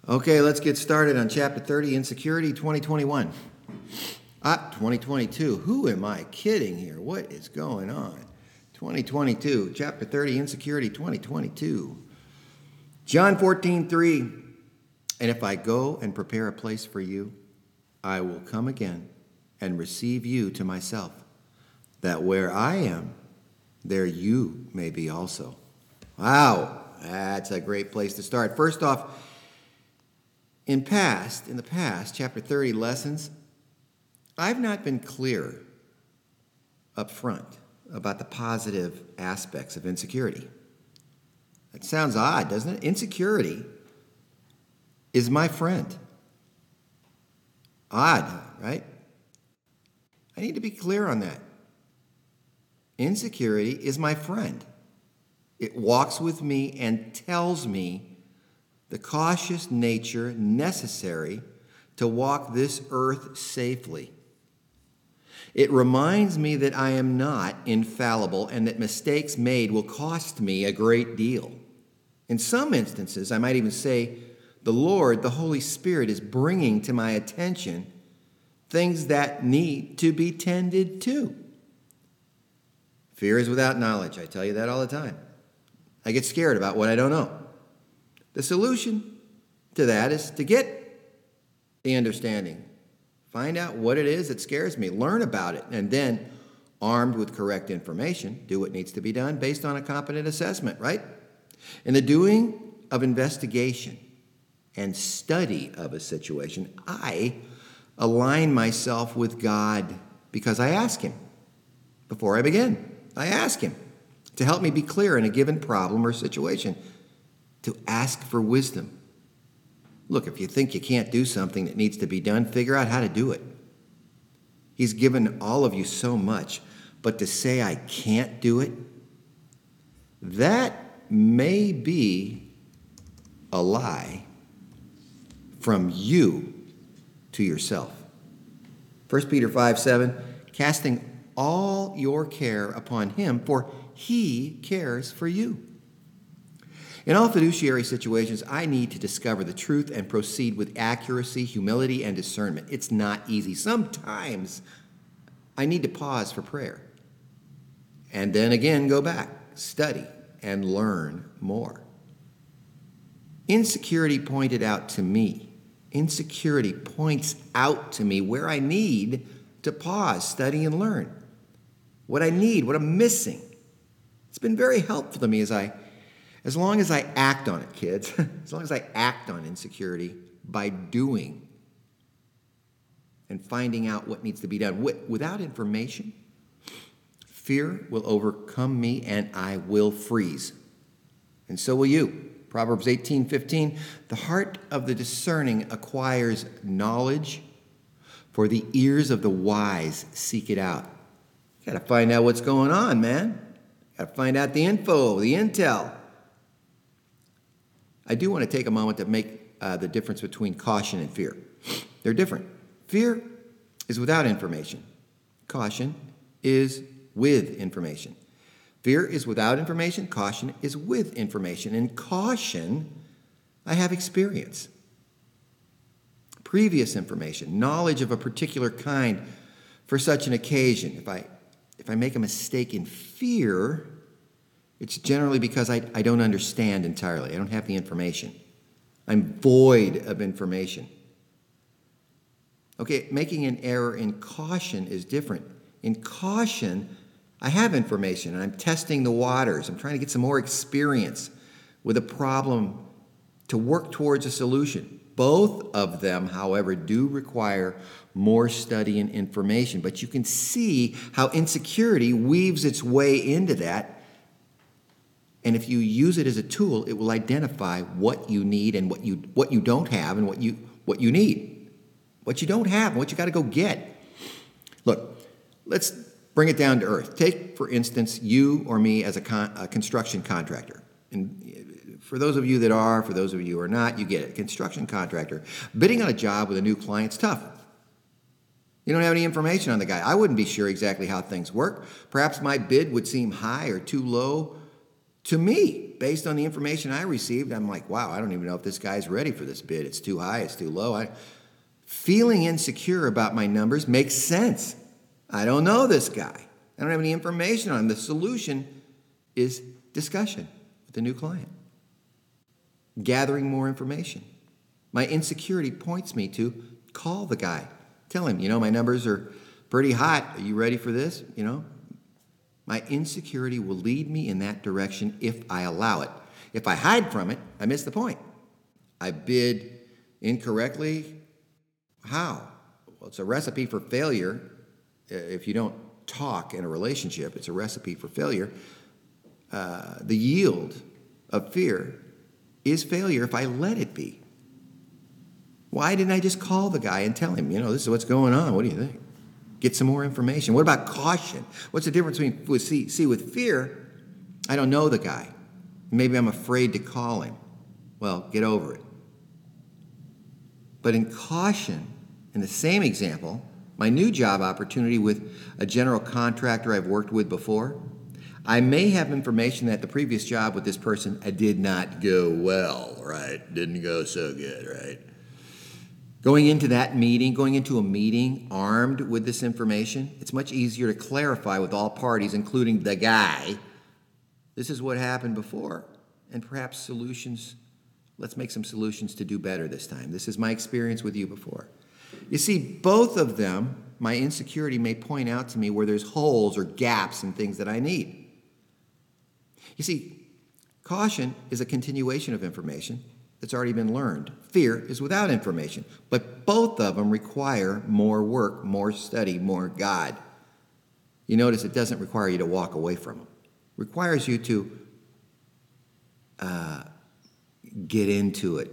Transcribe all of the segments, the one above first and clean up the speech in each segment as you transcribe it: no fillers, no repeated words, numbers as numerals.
Okay, let's get started on Chapter 30, Insecurity 2021. 2022. Who am I kidding here? What is going on? 2022, Chapter 30, Insecurity 2022. John 14:3. And if I go and prepare a place for you, I will come again and receive you to myself, that where I am, there you may be also. Wow, that's a great place to start. First off, in the past, Chapter 30 lessons, I've not been clear up front about the positive aspects of insecurity. That sounds odd, doesn't it? Insecurity is my friend. Odd, right? I need to be clear on that. Insecurity is my friend. It walks with me and tells me the cautious nature necessary to walk this earth safely. It reminds me that I am not infallible and that mistakes made will cost me a great deal. In some instances, I might even say, the Lord, the Holy Spirit, is bringing to my attention things that need to be tended to. Fear is without knowledge. I tell you that all the time. I get scared about what I don't know. The solution to that is to get the understanding. Find out what it is that scares me. Learn about it. And then, armed with correct information, do what needs to be done based on a competent assessment, right? In the doing of investigation and study of a situation, I align myself with God because I ask Him before I begin. I ask Him to help me be clear in a given problem or situation, to ask for wisdom. Look, if you think you can't do something that needs to be done, figure out how to do it. He's given all of you so much, but to say I can't do it, that may be a lie from you to yourself. 1 Peter 5:7, casting all your care upon Him, for He cares for you. In all fiduciary situations, I need to discover the truth and proceed with accuracy, humility, and discernment. It's not easy. Sometimes I need to pause for prayer and then again go back, study, and learn more. Insecurity pointed out to me. Insecurity points out to me where I need to pause, study, and learn. What I need, what I'm missing. It's been very helpful to me as long as I act on it, kids, as long as I act on insecurity by doing and finding out what needs to be done. Without information, fear will overcome me and I will freeze. And so will you. Proverbs 18:15, the heart of the discerning acquires knowledge, for the ears of the wise seek it out. You got to find out what's going on, man. Got to find out the info, the intel. I do want to take a moment to make the difference between caution and fear. They're different. Fear is without information. Caution is with information. Fear is without information. Caution is with information. In caution, I have experience, previous information, knowledge of a particular kind for such an occasion. If I make a mistake in fear, it's generally because I don't understand entirely. I don't have the information. I'm void of information. Okay, making an error in caution is different. In caution, I have information and I'm testing the waters. I'm trying to get some more experience with a problem to work towards a solution. Both of them, however, do require more study and information. But you can see how insecurity weaves its way into that. And if you use it as a tool, it will identify what you need and what you don't have and what you need. What you don't have and what you got to go get. Look, let's bring it down to earth. Take, for instance, you or me as a construction contractor. And for those of you that are, for those of you who are not, you get it. Construction contractor. Bidding on a job with a new client's tough. You don't have any information on the guy. I wouldn't be sure exactly how things work. Perhaps my bid would seem high or too low to me. based on the information I received, I'm like, wow, I don't even know if this guy's ready for this bid. It's too high, it's too low. Feeling insecure about my numbers makes sense. I don't know this guy. I don't have any information on him. The solution is discussion with the new client, gathering more information. My insecurity points me to call the guy. Tell him, my numbers are pretty hot. Are you ready for this? My insecurity will lead me in that direction if I allow it. If I hide from it, I miss the point. I bid incorrectly. How? Well, it's a recipe for failure. If you don't talk in a relationship, it's a recipe for failure. The yield of fear is failure if I let it be. Why didn't I just call the guy and tell him, this is what's going on? What do you think? Get some more information. What about caution? What's the difference between, with fear, I don't know the guy. Maybe I'm afraid to call him. Well, get over it. But in caution, in the same example, my new job opportunity with a general contractor I've worked with before, I may have information that the previous job with this person did not go well, right? Didn't go so good, right? Going into a meeting armed with this information, it's much easier to clarify with all parties, including the guy, this is what happened before, and perhaps solutions. Let's make some solutions to do better this time. This is my experience with you before. You see, both of them, my insecurity may point out to me where there's holes or gaps in things that I need. You see, caution is a continuation of information that's already been learned. Fear is without information, but both of them require more work, more study, more God. You notice it doesn't require you to walk away from them. It requires you to get into it,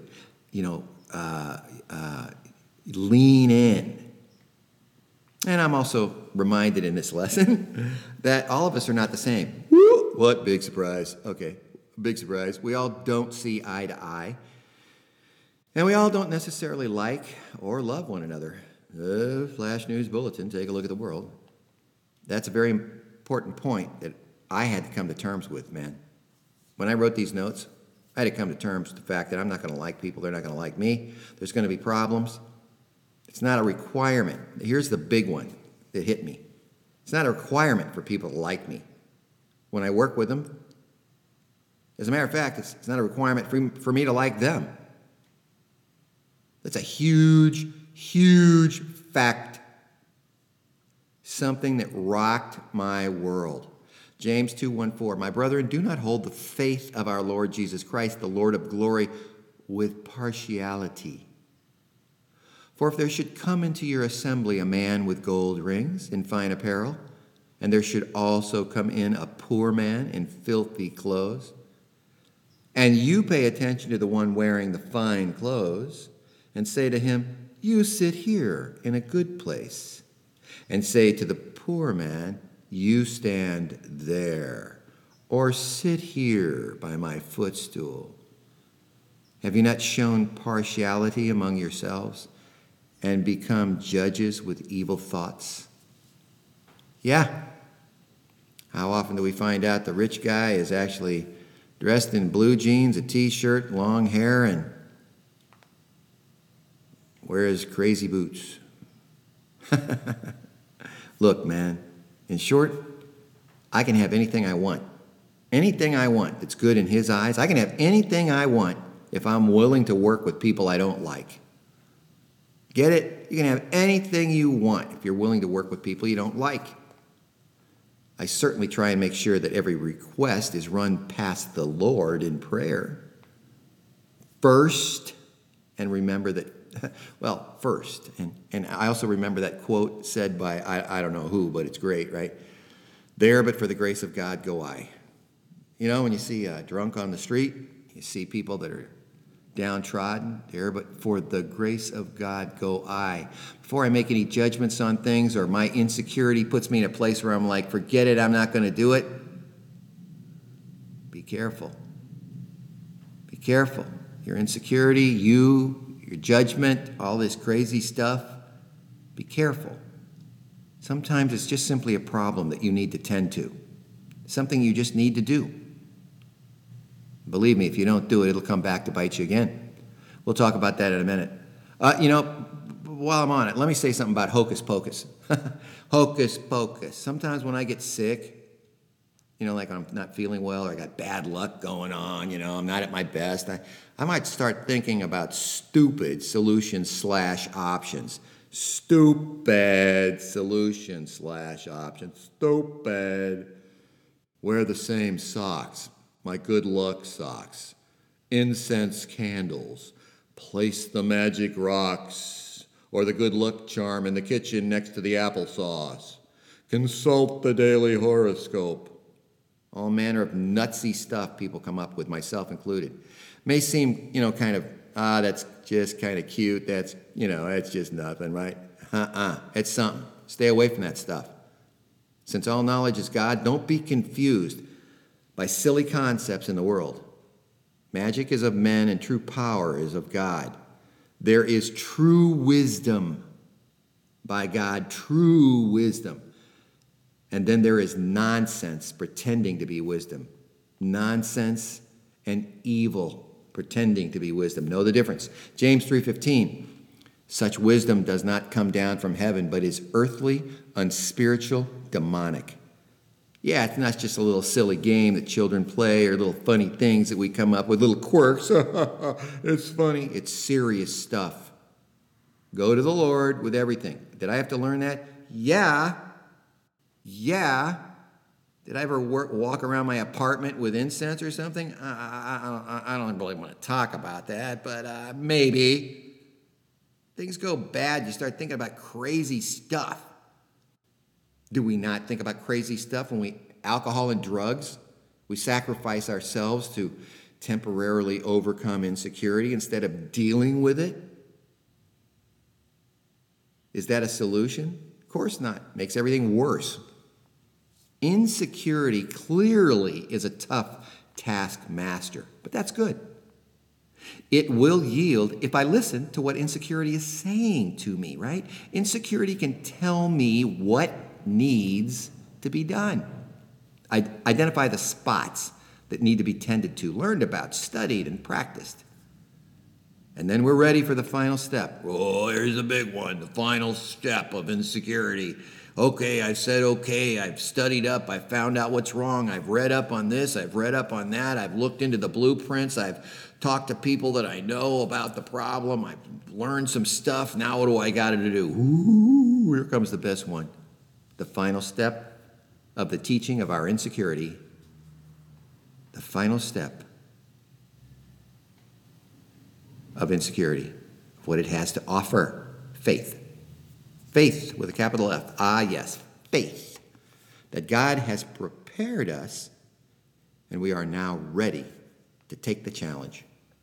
lean in. And I'm also reminded in this lesson that all of us are not the same. Woo! What? Big surprise. Okay, big surprise. We all don't see eye to eye. And we all don't necessarily like or love one another. Flash News Bulletin, take a look at the world. That's a very important point that I had to come to terms with, man. When I wrote these notes, I had to come to terms with the fact that I'm not going to like people. They're not going to like me. There's going to be problems. It's not a requirement. Here's the big one that hit me. It's not a requirement for people to like me when I work with them. As a matter of fact, it's not a requirement for me to like them. That's a huge, huge fact. Something that rocked my world. James 2:1-4, my brethren, do not hold the faith of our Lord Jesus Christ, the Lord of glory, with partiality. For if there should come into your assembly a man with gold rings and fine apparel, and there should also come in a poor man in filthy clothes, and you pay attention to the one wearing the fine clothes, and say to him, you sit here in a good place, and say to the poor man, you stand there, or sit here by my footstool. Have you not shown partiality among yourselves and become judges with evil thoughts? Yeah. How often do we find out the rich guy is actually dressed in blue jeans, a t-shirt, long hair, and wears crazy boots? Look, man, in short, I can have anything I want. Anything I want that's good in his eyes. I can have anything I want if I'm willing to work with people I don't like. Get it? You can have anything you want if you're willing to work with people you don't like. I certainly try and make sure that every request is run past the Lord in prayer first, and remember that, first. And I also remember that quote said by, I don't know who, but it's great, right? There, but for the grace of God, go I. When you see a drunk on the street, you see people that are downtrodden, there, but for the grace of God, go I. Before I make any judgments on things or my insecurity puts me in a place where I'm like, forget it, I'm not going to do it, be careful. Be careful. Your insecurity, your judgment, all this crazy stuff, be careful. Sometimes it's just simply a problem that you need to tend to, something you just need to do. Believe me, if you don't do it, it'll come back to bite you again. We'll talk about that in a minute. While I'm on it, let me say something about hocus pocus. Hocus pocus. Sometimes when I get sick, like I'm not feeling well or I got bad luck going on, I'm not at my best, I might start thinking about stupid solutions/options. Stupid solutions/options. Stupid. Wear the same socks. My good luck socks. Incense candles. Place the magic rocks or the good luck charm in the kitchen next to the applesauce. Consult the daily horoscope. All manner of nutsy stuff people come up with, myself included. May seem, kind of, that's just kind of cute. That's, that's just nothing, right? It's something. Stay away from that stuff. Since all knowledge is God, don't be confused by silly concepts in the world. Magic is of men and true power is of God. There is true wisdom by God, true wisdom. And then there is nonsense pretending to be wisdom. Nonsense and evil pretending to be wisdom. Know the difference. James 3:15. Such wisdom does not come down from heaven, but is earthly, unspiritual, demonic. Yeah, it's not just a little silly game that children play or little funny things that we come up with, little quirks. It's funny. It's serious stuff. Go to the Lord with everything. Did I have to learn that? Yeah. Did I ever walk around my apartment with incense or something? I don't really want to talk about that, but maybe. Things go bad, you start thinking about crazy stuff. Do we not think about crazy stuff when alcohol and drugs? We sacrifice ourselves to temporarily overcome insecurity instead of dealing with it? Is that a solution? Of course not. Makes everything worse. Insecurity clearly is a tough taskmaster, but that's good. It will yield if I listen to what insecurity is saying to me, right? Insecurity can tell me what needs to be done. Identify the spots that need to be tended to, learned about, studied, and practiced. And then we're ready for the final step. Oh, here's the big one, the final step of insecurity. Okay, I've said okay, I've studied up, I've found out what's wrong, I've read up on this, I've read up on that, I've looked into the blueprints, I've talked to people that I know about the problem, I've learned some stuff, now what do I got to do? Ooh, here comes the best one. The final step of the teaching of our insecurity, the final step of insecurity, of what it has to offer, faith. Faith with a capital F. Ah, yes, faith. That God has prepared us, and we are now ready to take the challenge.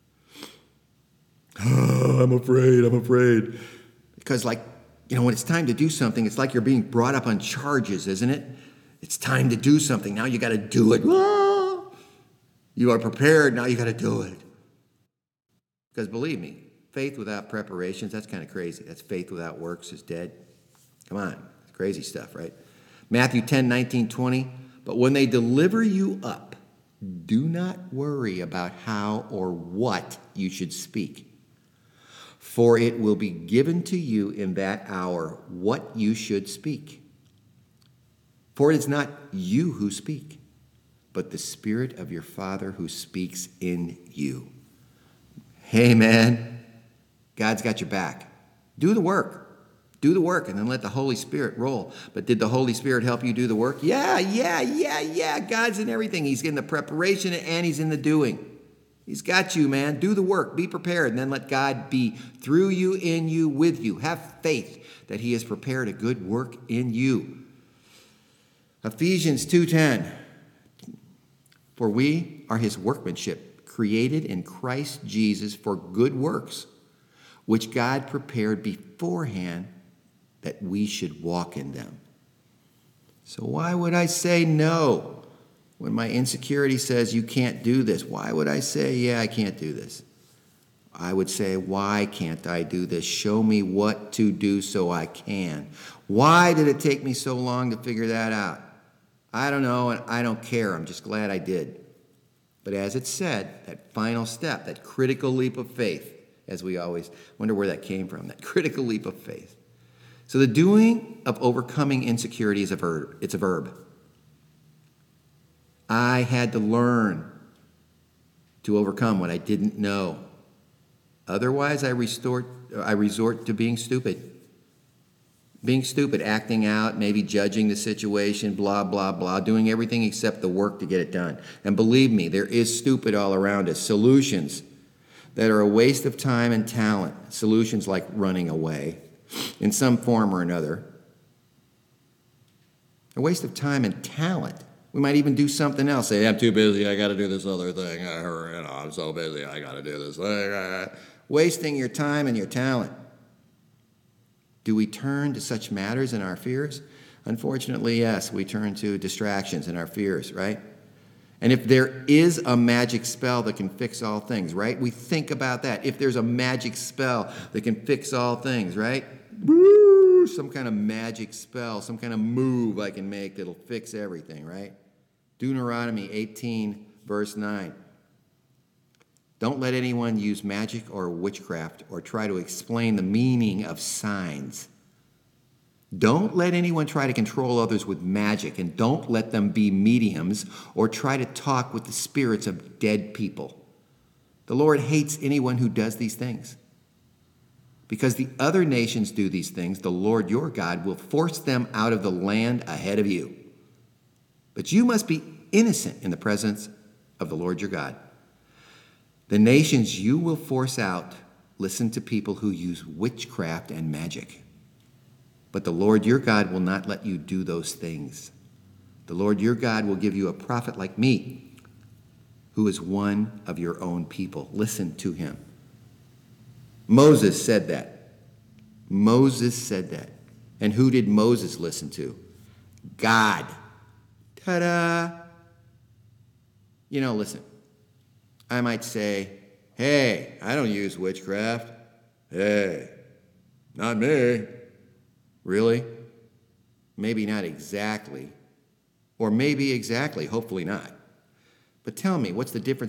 Oh, I'm afraid. Because when it's time to do something, it's like you're being brought up on charges, isn't it? It's time to do something. Now you got to do it. Ah! You are prepared. Now you got to do it. Because believe me, faith without preparations, that's kind of crazy. That's faith without works is dead. Come on, it's crazy stuff, right? Matthew 10:19-20. But when they deliver you up, do not worry about how or what you should speak. For it will be given to you in that hour what you should speak. For it is not you who speak, but the Spirit of your Father who speaks in you. Hey, man, God's got your back. Do the work. Do the work and then let the Holy Spirit roll. But did the Holy Spirit help you do the work? Yeah. God's in everything. He's in the preparation and he's in the doing. He's got you, man. Do the work. Be prepared. And then let God be through you, in you, with you. Have faith that he has prepared a good work in you. Ephesians 2:10. For we are his workmanship, created in Christ Jesus for good works, which God prepared beforehand that we should walk in them. So why would I say no when my insecurity says you can't do this? Why would I say, yeah, I can't do this? I would say, why can't I do this? Show me what to do so I can. Why did it take me so long to figure that out? I don't know, and I don't care. I'm just glad I did. But as it said, that final step, that critical leap of faith, as we always wonder where that came from, that critical leap of faith. So the doing of overcoming insecurity is a verb. It's a verb. I had to learn to overcome what I didn't know. Otherwise, I resort to being stupid. Being stupid, acting out, maybe judging the situation, blah, blah, blah, doing everything except the work to get it done. And believe me, there is stupid all around us. Solutions that are a waste of time and talent. Solutions like running away in some form or another. A waste of time and talent. We might even do something else. Say, I'm too busy, I got to do this other thing. I'm so busy, I got to do this thing. Wasting your time and your talent. Do we turn to such matters in our fears? Unfortunately, yes, we turn to distractions in our fears, right? And if there is a magic spell that can fix all things, right? We think about that. If there's a magic spell that can fix all things, right? Woo! Some kind of magic spell, some kind of move I can make that'll fix everything, right? Deuteronomy 18, verse 9. Don't let anyone use magic or witchcraft or try to explain the meaning of signs. Don't let anyone try to control others with magic, and don't let them be mediums or try to talk with the spirits of dead people. The Lord hates anyone who does these things. Because the other nations do these things, the Lord your God will force them out of the land ahead of you. But you must be innocent in the presence of the Lord your God. The nations you will force out listen to people who use witchcraft and magic. But the Lord your God will not let you do those things. The Lord your God will give you a prophet like me, who is one of your own people. Listen to him. Moses said that. Moses said that. And who did Moses listen to? God. Ta-da! Listen. I might say, hey, I don't use witchcraft. Hey, not me. Really? Maybe not exactly. Or maybe exactly, hopefully not. But tell me, what's the difference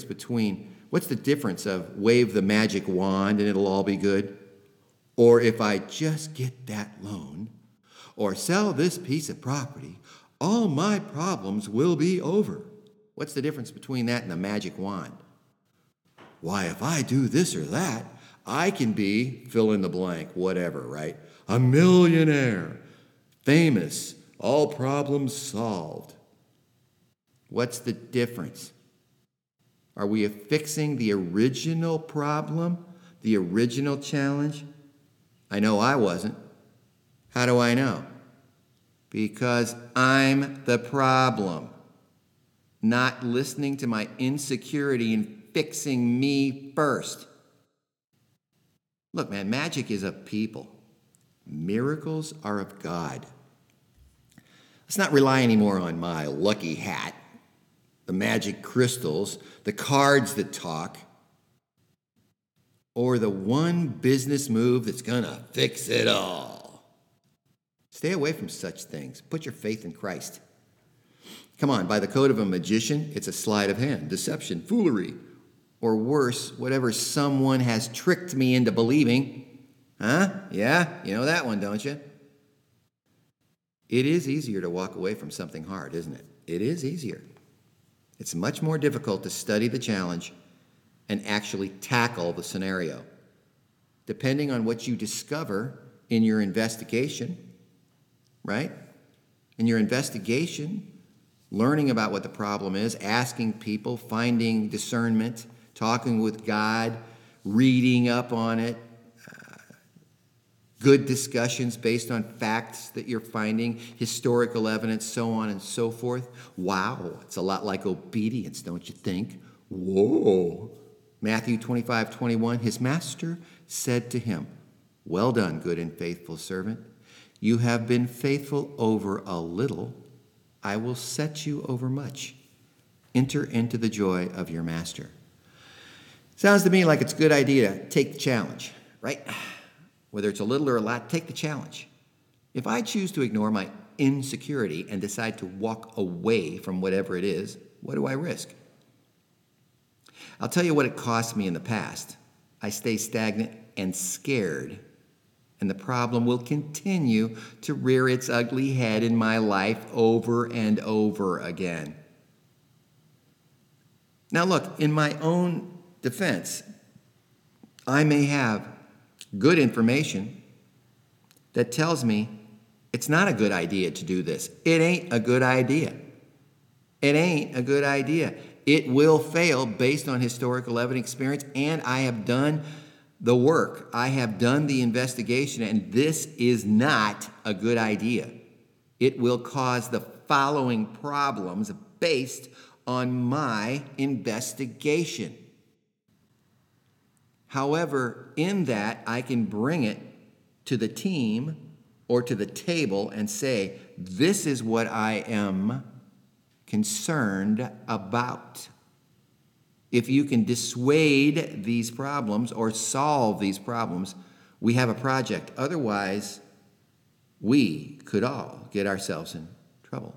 of wave the magic wand and it'll all be good? Or if I just get that loan, or sell this piece of property, all my problems will be over. What's the difference between that and the magic wand? Why, if I do this or that, I can be, fill in the blank, whatever, right? A millionaire, famous, all problems solved. What's the difference? Are we fixing the original problem, the original challenge? I know I wasn't. How do I know? Because I'm the problem. Not listening to my insecurity and fixing me first. Look, man, magic is of people. Miracles are of God. Let's not rely anymore on my lucky hat, the magic crystals, the cards that talk, or the one business move that's gonna fix it all. Stay away from such things. Put your faith in Christ. Come on, by the code of a magician, it's a sleight of hand, deception, foolery, or worse, whatever someone has tricked me into believing. Huh? Yeah? You know that one, don't you? It is easier to walk away from something hard, isn't it? It is easier. It's much more difficult to study the challenge and actually tackle the scenario. Depending on what you discover in your investigation, right? In your investigation, learning about what the problem is, asking people, finding discernment, talking with God, reading up on it, good discussions based on facts that you're finding, historical evidence, so on and so forth. Wow, it's a lot like obedience, don't you think? Whoa. Matthew 25:21, his master said to him, well done, good and faithful servant. You have been faithful over a little. I will set you over much. Enter into the joy of your master. Sounds to me like it's a good idea to take the challenge, right? Whether it's a little or a lot, take the challenge. If I choose to ignore my insecurity and decide to walk away from whatever it is, what do I risk? I'll tell you what it cost me in the past. I stay stagnant and scared, and the problem will continue to rear its ugly head in my life over and over again. Now look, in my own defense, I may have good information that tells me it's not a good idea to do this. It ain't a good idea. It ain't a good idea. It will fail based on historical evidence experience, and I have done the work. I have done the investigation, and this is not a good idea. It will cause the following problems based on my investigation. However, in that, I can bring it to the team or to the table and say, this is what I am concerned about. If you can dissuade these problems or solve these problems, we have a project. Otherwise, we could all get ourselves in trouble.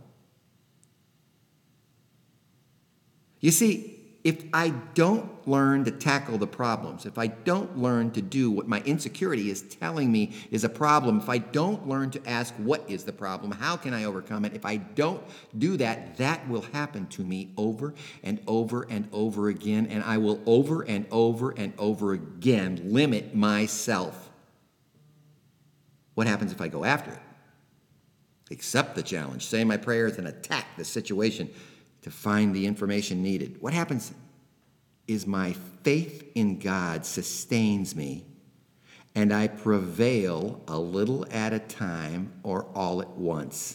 You see, if I don't learn to tackle the problems, if I don't learn to do what my insecurity is telling me is a problem, if I don't learn to ask what is the problem, how can I overcome it, if I don't do that, that will happen to me over and over and over again, and I will over and over and over again limit myself. What happens if I go after it? Accept the challenge, say my prayers, and attack the situation to find the information needed. What happens is my faith in God sustains me, and I prevail a little at a time or all at once.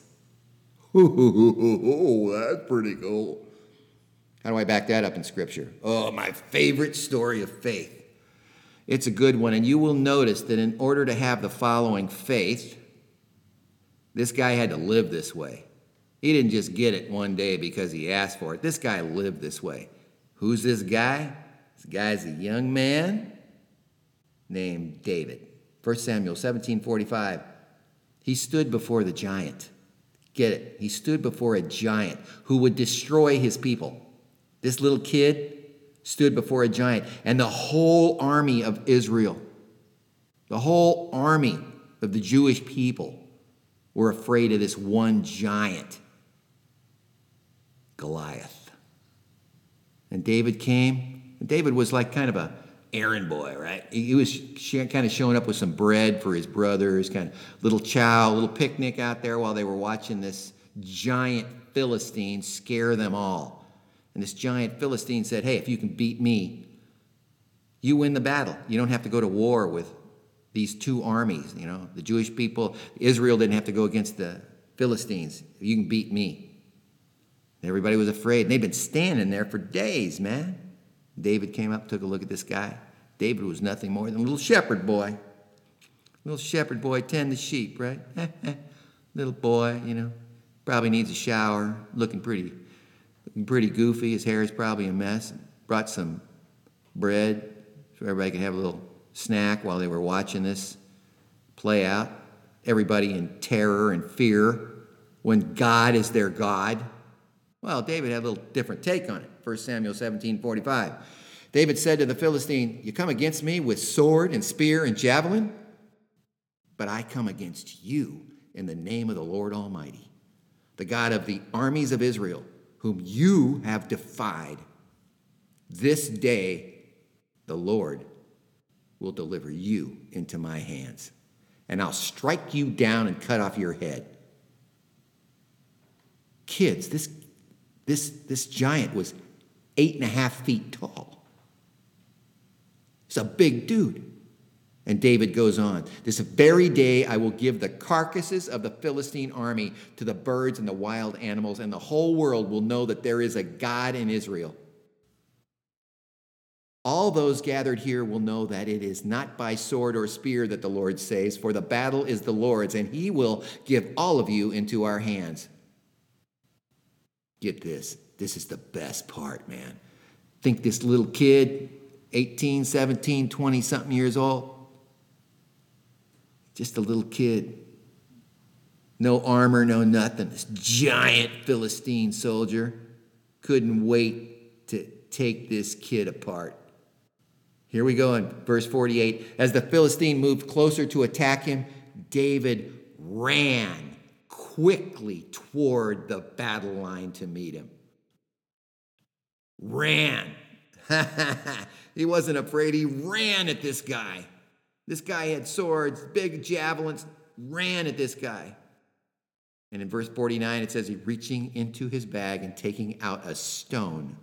Oh, that's pretty cool. How do I back that up in Scripture? Oh, my favorite story of faith. It's a good one, and you will notice that in order to have the following faith, this guy had to live this way. He didn't just get it one day because he asked for it. This guy lived this way. Who's this guy? This guy's a young man named David. 1 Samuel 17:45. He stood before the giant. Get it? He stood before a giant who would destroy his people. This little kid stood before a giant, and the whole army of Israel, the whole army of the Jewish people were afraid of this one giant, Goliath. And David came. And David was like kind of a errand boy, right? He was kind of showing up with some bread for his brothers, kind of little chow, little picnic out there while they were watching this giant Philistine scare them all. And this giant Philistine said, hey, if you can beat me, you win the battle. You don't have to go to war with these two armies, you know. The Jewish people, Israel didn't have to go against the Philistines. You can beat me. Everybody was afraid. And they'd been standing there for days, man. David came up, took a look at this guy. David was nothing more than a little shepherd boy. Little shepherd boy tend the sheep, right? Little boy, you know, probably needs a shower, looking pretty goofy. His hair is probably a mess. Brought some bread so everybody could have a little snack while they were watching this play out. Everybody in terror and fear when God is their God. Well, David had a little different take on it. 1 Samuel 17:45. David said to the Philistine, you come against me with sword and spear and javelin, but I come against you in the name of the Lord Almighty, the God of the armies of Israel, whom you have defied. This day the Lord will deliver you into my hands, and I'll strike you down and cut off your head. Kids, this giant was 8.5 feet tall. He's a big dude. And David goes on, this very day I will give the carcasses of the Philistine army to the birds and the wild animals, and the whole world will know that there is a God in Israel. All those gathered here will know that it is not by sword or spear that the Lord saves, for the battle is the Lord's, and he will give all of you into our hands. Get this. This is the best part, man. Think this little kid, 18, 17, 20-something years old. Just a little kid. No armor, no nothing. This giant Philistine soldier couldn't wait to take this kid apart. Here we go in verse 48. As the Philistine moved closer to attack him, David ran quickly toward the battle line to meet him. Ran. He wasn't afraid. He ran at this guy. This guy had swords, big javelins, ran at this guy. And in verse 49, it says, he reaching into his bag and taking out a stone,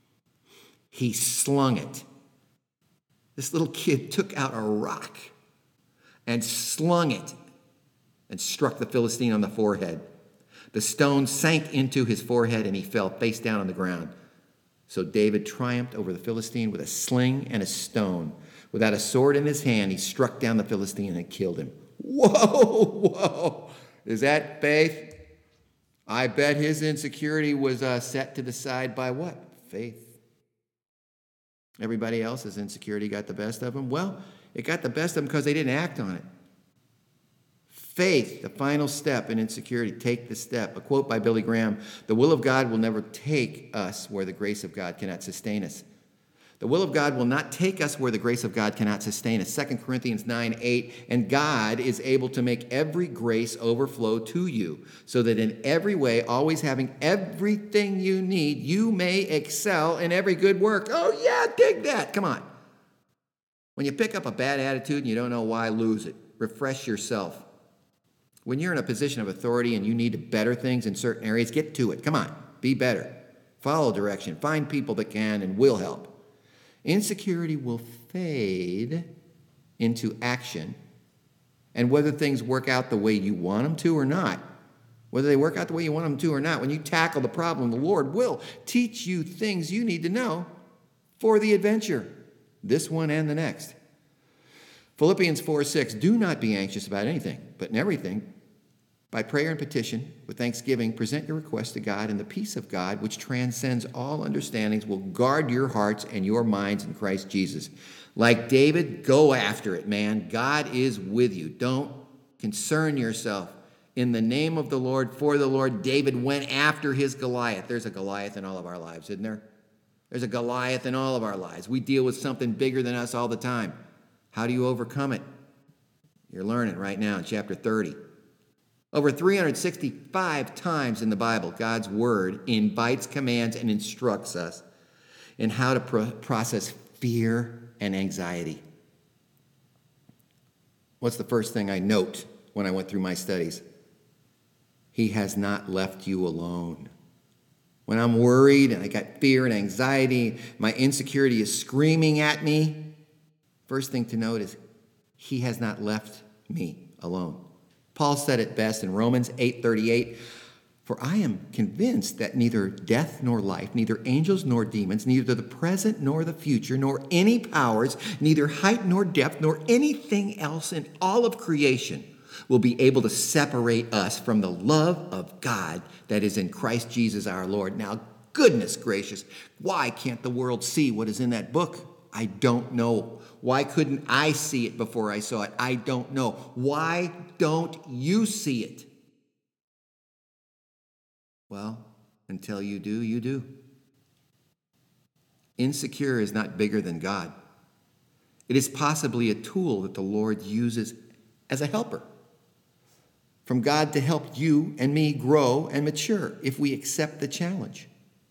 he slung it. This little kid took out a rock and slung it and struck the Philistine on the forehead. The stone sank into his forehead and he fell face down on the ground. So David triumphed over the Philistine with a sling and a stone. Without a sword in his hand, he struck down the Philistine and killed him. Whoa. Is that faith? I bet his insecurity was set to the side by what? Faith. Everybody else's insecurity got the best of them. Well, it got the best of them because they didn't act on it. Faith, the final step in insecurity. Take the step. A quote by Billy Graham: the will of God will never take us where the grace of God cannot sustain us. The will of God will not take us where the grace of God cannot sustain us. 2 Corinthians 9:8, and God is able to make every grace overflow to you, so that in every way, always having everything you need, you may excel in every good work. Oh yeah, dig that. Come on. When you pick up a bad attitude and you don't know why, lose it. Refresh yourself. When you're in a position of authority and you need to better things in certain areas, get to it. Come on, be better. Follow direction. Find people that can and will help. Insecurity will fade into action, and whether things work out the way you want them to or not, whether they work out the way you want them to or not, when you tackle the problem, the Lord will teach you things you need to know for the adventure, this one and the next. Philippians 4:6, do not be anxious about anything, but in everything, by prayer and petition, with thanksgiving, present your requests to God, and the peace of God, which transcends all understandings, will guard your hearts and your minds in Christ Jesus. Like David, go after it, man. God is with you. Don't concern yourself. In the name of the Lord, for the Lord, David went after his Goliath. There's a Goliath in all of our lives, isn't there? There's a Goliath in all of our lives. We deal with something bigger than us all the time. How do you overcome it? You're learning right now in chapter 30. Over 365 times in the Bible, God's word invites, commands, and instructs us in how to process fear and anxiety. What's the first thing I note when I went through my studies? He has not left you alone. When I'm worried and I got fear and anxiety, my insecurity is screaming at me, first thing to note is he has not left me alone. Paul said it best in Romans 8:38, for I am convinced that neither death nor life, neither angels nor demons, neither the present nor the future, nor any powers, neither height nor depth, nor anything else in all of creation will be able to separate us from the love of God that is in Christ Jesus our Lord. Now, goodness gracious, why can't the world see what is in that book? I don't know. Why couldn't I see it before I saw it? I don't know. Why don't you see it? Well, until you do, you do. Insecure is not bigger than God. It is possibly a tool that the Lord uses as a helper from God to help you and me grow and mature if we accept the challenge.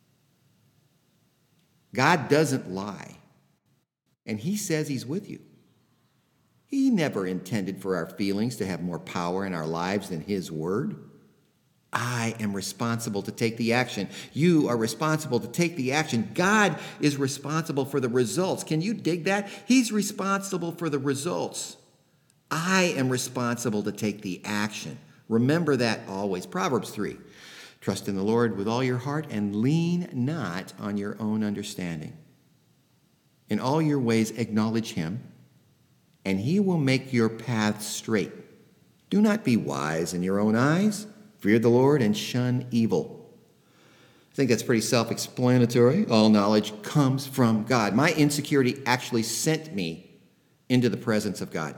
God doesn't lie. And he says he's with you. He never intended for our feelings to have more power in our lives than his word. I am responsible to take the action. You are responsible to take the action. God is responsible for the results. Can you dig that? He's responsible for the results. I am responsible to take the action. Remember that always. Proverbs 3. Trust in the Lord with all your heart and lean not on your own understanding. In all your ways acknowledge him, and he will make your path straight. Do not be wise in your own eyes. Fear the Lord and shun evil. I think that's pretty self-explanatory. All knowledge comes from God. My insecurity actually sent me into the presence of God.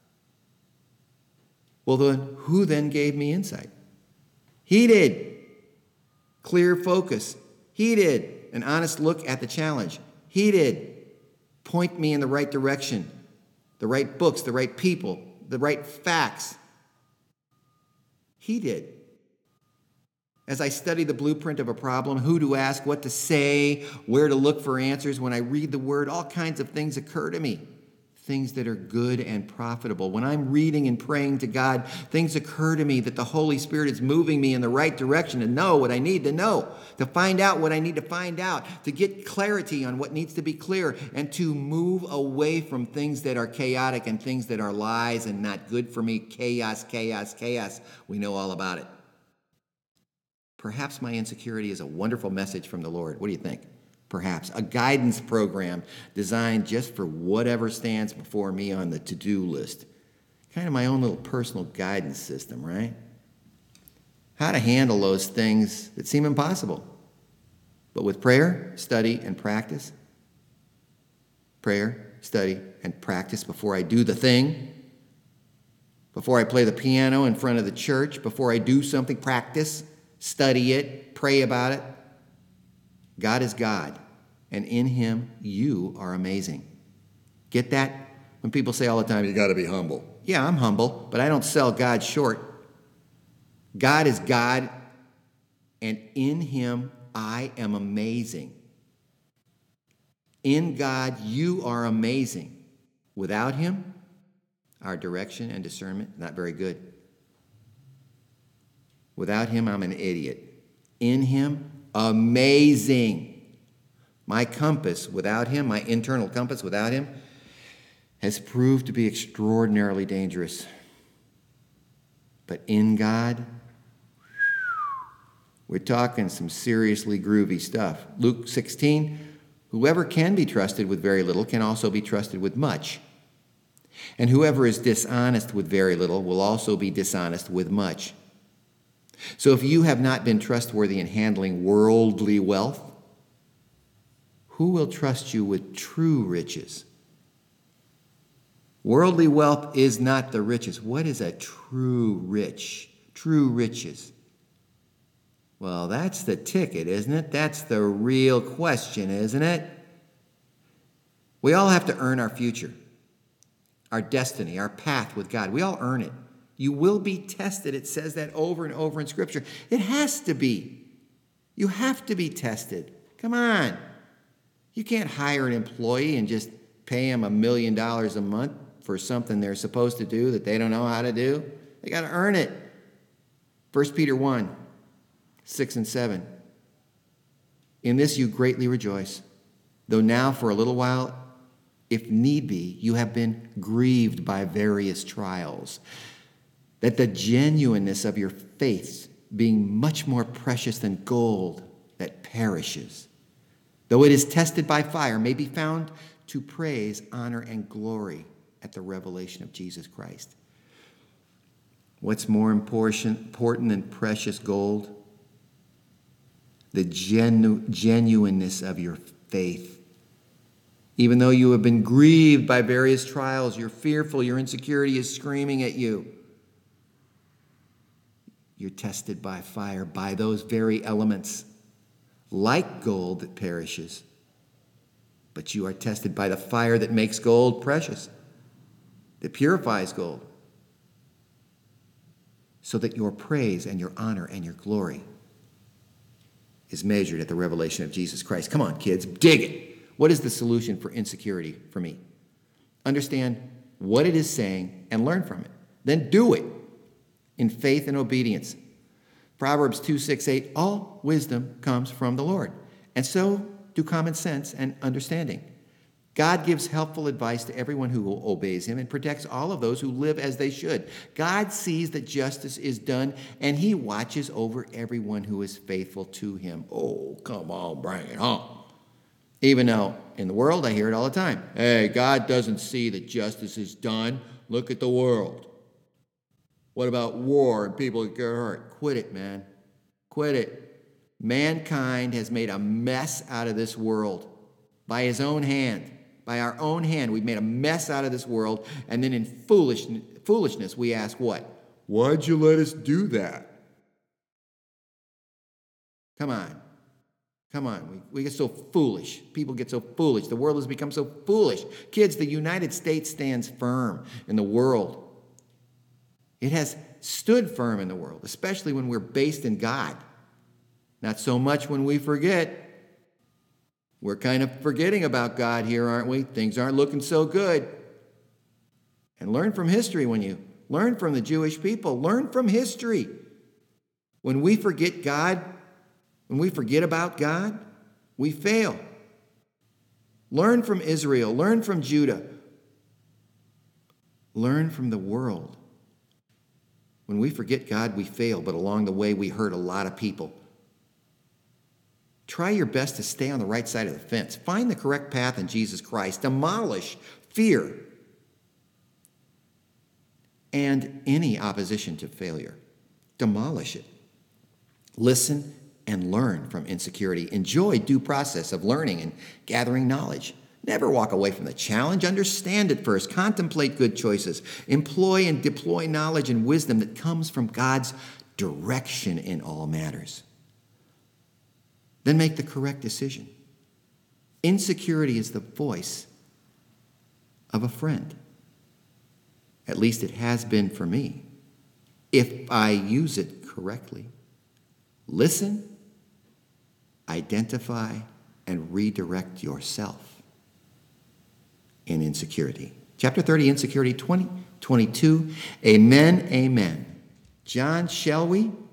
Well, then, who then gave me insight? He did. Clear focus. He did. an honest look at the challenge. He did. Point me in the right direction, the right books, the right people, the right facts. He did. As I study the blueprint of a problem, who to ask, what to say, where to look for answers, when I read the Word, all kinds of things occur to me. Things that are good and profitable. When I'm reading and praying to God, things occur to me that the Holy Spirit is moving me in the right direction to know what I need to know, to find out what I need to find out, to get clarity on what needs to be clear, and to move away from things that are chaotic and things that are lies and not good for me. Chaos, chaos, chaos. We know all about it. Perhaps my insecurity is a wonderful message from the Lord. What do you think? Perhaps a guidance program designed just for whatever stands before me on the to-do list. Kind of my own little personal guidance system, right? How to handle those things that seem impossible. But with prayer, study, and practice. Prayer, study, and practice before I do the thing. Before I play the piano in front of the church. Before I do something, practice, study it, pray about it. God is God, and in him, you are amazing. Get that? When people say all the time, you got to be humble. Yeah, I'm humble, but I don't sell God short. God is God, and in him, I am amazing. In God, you are amazing. Without him, our direction and discernment, not very good. Without him, I'm an idiot. In him, amazing. My compass without him, my internal compass without him, has proved to be extraordinarily dangerous. But in God, we're talking some seriously groovy stuff. Luke 16, whoever can be trusted with very little can also be trusted with much. And whoever is dishonest with very little will also be dishonest with much. So if you have not been trustworthy in handling worldly wealth, who will trust you with true riches? Worldly wealth is not the riches. What is a true rich? True riches. Well, that's the ticket, isn't it? That's the real question, isn't it? We all have to earn our future, our destiny, our path with God. We all earn it. You will be tested. It says that over and over in Scripture. It has to be. You have to be tested. Come on. You can't hire an employee and just pay them $1 million a month for something they're supposed to do that they don't know how to do. They got to earn it. 1 Peter 1, 6 and 7. In this you greatly rejoice, though now for a little while, if need be, you have been grieved by various trials, that the genuineness of your faith, being much more precious than gold that perishes, though it is tested by fire, may be found to praise, honor, and glory at the revelation of Jesus Christ. What's more important than precious gold? The genuineness of your faith. Even though you have been grieved by various trials, you're fearful, your insecurity is screaming at you. You're tested by fire, by those very elements, like gold that perishes. But you are tested by the fire that makes gold precious, that purifies gold, so that your praise and your honor and your glory is measured at the revelation of Jesus Christ. Come on, kids, dig it. What is the solution for insecurity for me? Understand what it is saying and learn from it. Then do it in faith and obedience. Proverbs 2, 6, 8, all wisdom comes from the Lord, and so do common sense and understanding. God gives helpful advice to everyone who obeys him and protects all of those who live as they should. God sees that justice is done, and he watches over everyone who is faithful to him. Oh, come on, bring it on. Even though in the world I hear it all the time. Hey, God doesn't see that justice is done. Look at the world. What about war and people get hurt? Quit it, man. Quit it. Mankind has made a mess out of this world by his own hand. By our own hand, we've made a mess out of this world. And then in foolishness, we ask what? Why'd you let us do that? Come on. Come on, we get so foolish. People get so foolish. The world has become so foolish. Kids, the United States stands firm in the world. It has stood firm in the world, especially when we're based in God. Not so much when we forget. We're kind of forgetting about God here, aren't we? Things aren't looking so good. And learn from history when you learn from the Jewish people. Learn from history. When we forget God, when we forget about God, we fail. Learn from Israel. Learn from Judah. Learn from the world. When we forget God, we fail, but along the way, we hurt a lot of people. Try your best to stay on the right side of the fence. Find the correct path in Jesus Christ. Demolish fear and any opposition to failure. Demolish it. Listen and learn from insecurity. Enjoy due process of learning and gathering knowledge. Never walk away from the challenge. Understand it first. Contemplate good choices. Employ and deploy knowledge and wisdom that comes from God's direction in all matters. Then make the correct decision. Insecurity is the voice of a friend. At least it has been for me, if I use it correctly. Listen, identify, and redirect yourself in insecurity. Chapter 30, Insecurity 20, 22. Amen, amen. John, shall we?